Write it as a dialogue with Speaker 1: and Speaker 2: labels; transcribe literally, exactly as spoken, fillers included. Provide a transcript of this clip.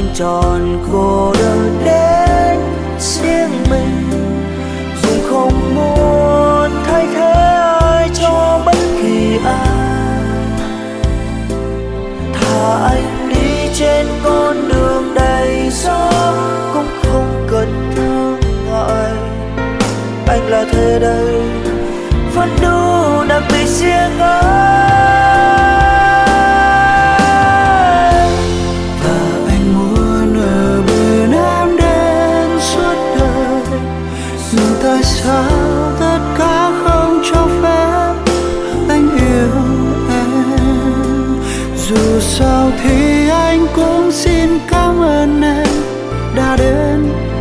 Speaker 1: anh chọn cô đơn đến riêng mình, dù không muốn thay thế ai cho bất kỳ ai. Thà anh đi trên con đường đầy gió cũng không cần thương ngại, anh là thế đây vẫn đủ đặc biệt riêng anh. Và anh muốn ở bên em đến suốt đời, dù tại sao tất cả không cho phép anh yêu em. Dù sao thì anh cũng xin cảm ơn em đã đến